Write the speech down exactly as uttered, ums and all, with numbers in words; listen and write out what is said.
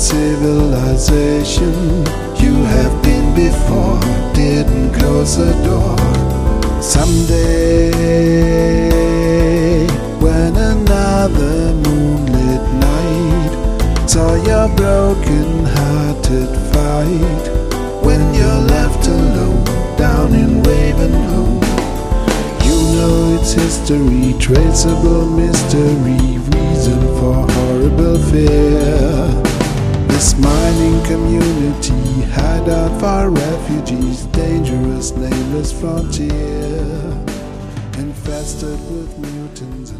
civilization you have been before didn't close the door. Someday, when another moonlit night saw your broken-hearted fight, when you're left alone down in Ravenholm, you know it's history, traceable mystery, reason for horrible fear. This mining community, hideout for refugees, dangerous nameless frontier, infested with mutants.